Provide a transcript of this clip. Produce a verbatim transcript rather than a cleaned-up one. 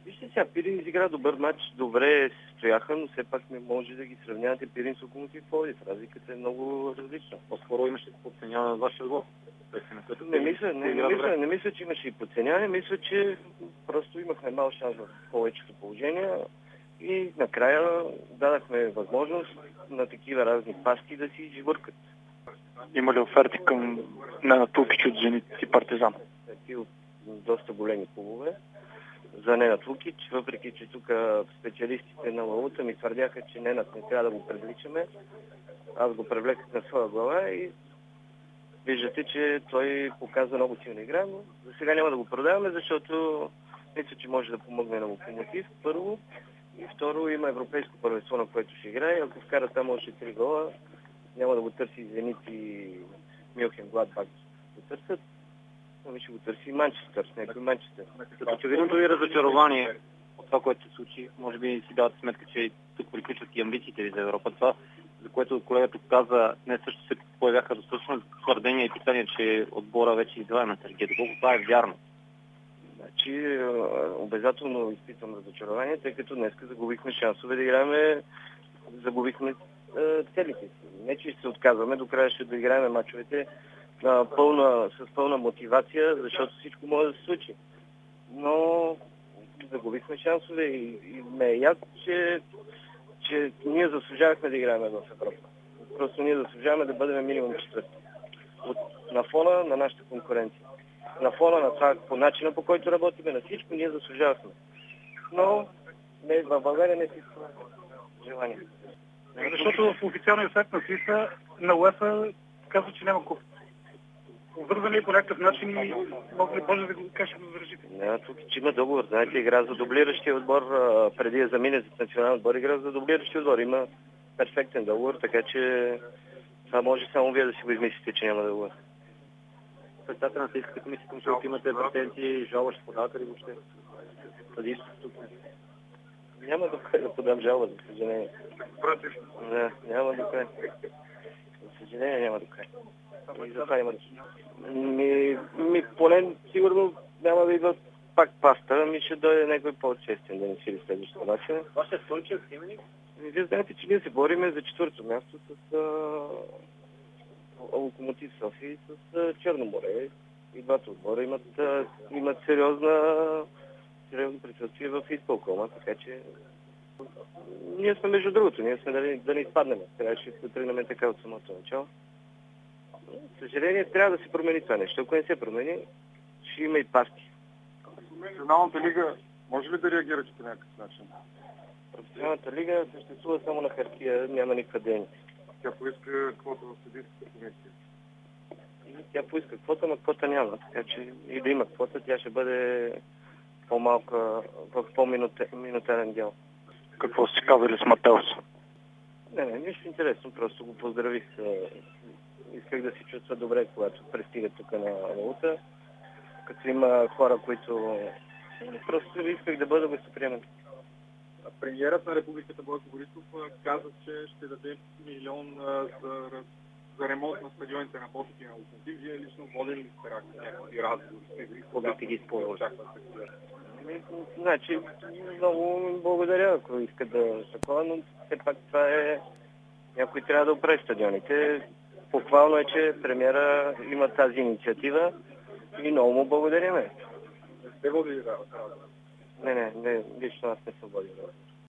Вижте сега, Пирин изигра добър матч, добре се стояха, но все пак не може да ги сравнявате Пирин с Локомотив Пловдив. Разликата е много различна. По-скоро имаше подценяване на вашия отбор. Не мисля, не, не, мисля, не мисля, че имаше и подценяване, мисля, че просто имахме мал шанс в повечето положения и накрая дадахме възможност на такива разни паски да си живъркат. Има ли оферти към Ненад Лукич от Зенит и Партизан? Ти от доста големи клубове за Ненад Лукич, въпреки че тук специалистите на Лаута ми твърдяха, че Ненад не трябва да го привличаме. Аз го привлеках на своя глава и виждате, че той показва много силна игра, но за сега няма да го продаваме, защото мисля, че може да помогне на Локомотив, първо. И второ, има европейско първенство, на което ще играе. Ако вкара там още три гола, няма да го търси Зенит и Мюнхен Гладбах да търсят. Ами ще го търси Манчестър, някой Манчестър. Като очевидното ви разочарование от това, което се случи, може би си давате сметка, че тук приключват и амбициите ви за Европа. Това, за което колегата каза, не също се появяха достатъчно твърдения и питания, че отбора вече издава на Сергей. Доколко това е вярно? Значи, обязателно изпитвам разочарование, тъй като днес загубихме шансове да играем, загубихме е, целите си. Не, че ще се отказваме, до края ще доиграем мачовете на пълна, с пълна мотивация, защото всичко може да се случи. Но загубихме шансове и, и ме е яд, че, че ние заслужавахме да играем в Европа. Просто ние заслужаваме да бъдем минимум четвърти. На фона на нашата конкуренция. На фона на това, по начина, по който работиме, на всичко, ние заслужавахме. Но не, в България не си желание. Защото в официалния сайт на ФИФА на УЕФА казва, че няма куп. Обвързани по някакъв начин и може ли може да го кажеш да възражите? Не, тук че има договор. Знаете, игра за дублиращия отбор, преди да замине за национален отбор, игра за дублиращия отбор. Има перфектен договор, така че това може само вие да си го измислите, че няма договор. Председател на Съдийската комисия, към защото имате претенции, жалба, ще подавате ли въобще? Съдийството тук не. Няма до край да подам жалба, за съжаление. Против? Не, няма до край. За съжаление няма до край. И за това има. Ми, ми поне сигурно няма да идват пак паста, ми ще дойде някой по-честен да не сили следващата начин. Това ще е Стойчев, Сименик? Вие знаете, че ние се бориме за четвърто място с а, Локомотив София и с а, Черно море. И двата отбора имат, а, имат сериозна, сериозно присъствие в изпълкома, така че ние сме между другото, ние сме да, да не изпаднем. Трябваше да тръгнем така от самото начало. Съжаление, трябва да се промени това нещо. Ако не се промени, ще има и пасти. Професионалната лига може ли да реагирате по някакъв начин? Професионалната лига съществува само на хартия, няма никаква дейност. Тя поиска квота в съдийската комисия. И тя поиска квота, но квота няма. Така че и да има квота, тя ще бъде по-малка, в по-минутарен дял. Какво сте казали с Матеус? Не, не, нищо интересно. Просто го поздравих. Исках да се чувства добре, когато пристига тук на Лаута. Като има хора, които просто исках да бъда гостоприемен. Премиерът на Републиката Бойко Борисов каза, че ще даде милион за, за ремонт на стадионите на Ботев и на Локомотив. Вие лично водили ли сте някакви разговори? Кога ти ги използвали? Значи, много благодаря, ако искат да такова, но все пак това е... Някой трябва да оправи стадионите. Похвално е, че премиера има тази инициатива и много му благодариме. Не сте водили да? Не, не, не, лично аз не съм водил.